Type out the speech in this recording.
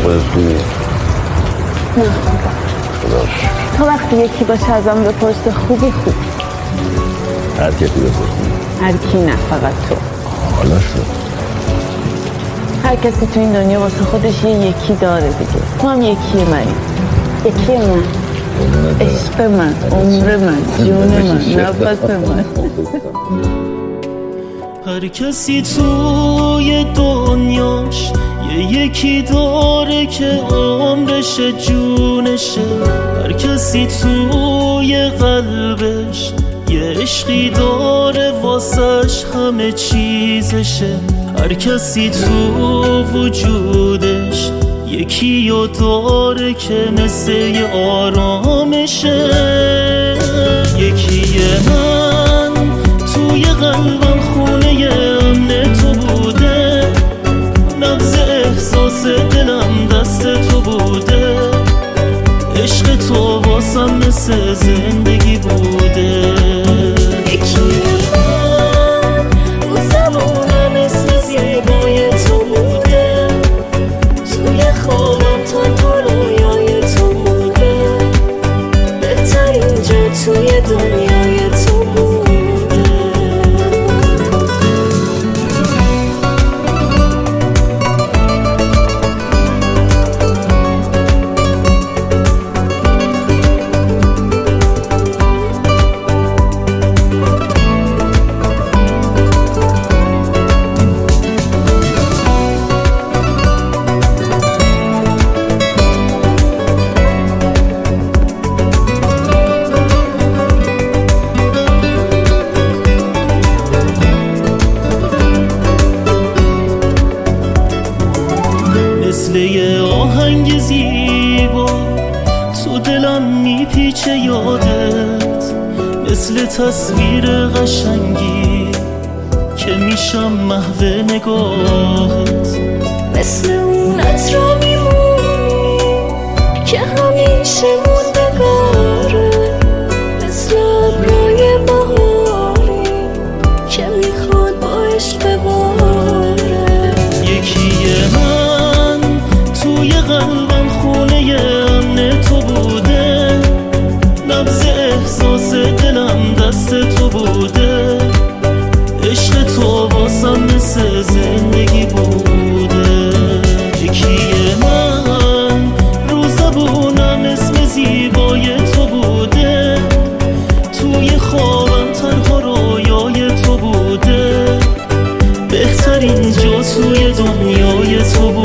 خودت خوبی؟ نه خداش تا وقتی یکی باشه ازم بپرسه خوبی خوب، هر کسی بپرسی؟ هر کی نه، فقط تو. حالا شد هر کسی تو این دنیا واسه خودش یکی داره دیگه. تو هم یکی منی، یکی من، عشق من، عمر من، جون من، نفس من. هر کسی توی دنیاش یکی داره که عمرشه، جونشه. هر کسی توی قلبش یه عشقی داره واسش همه چیزشه. هر کسی تو وجودش یکی رو داره که مثل یه آرامشه. یکی من توی قلبم خونه امن تو بوده، نبض احساس دلم دست تو بوده، عشق تو واسم مثل زندگی بوده. یکی من اون زمانم اسم زیبای تو بوده، توی خوابم تنها رویای تو بوده، بهترین جا توی دنیای تو بوده. مثل یه آهنگ زیبا تو دلم میپیچه یادت، مثل تصویر قشنگی که میشم محو نگاهت، مثل اون عطرا میمونی که همیشه موندگاره، مثل ابرای بهاری که میخواد با عشق بباره. یکی من توی قلبم خونه امن تو بوده، نبض احساس دلم دست تو بوده، عشق تو واسم مثل زندگی بوده. یکی من رو زبونم اسم زیبای تو بوده، توی خوابم تنها رویای تو بوده، بهترین جا توی دنیای تو بوده.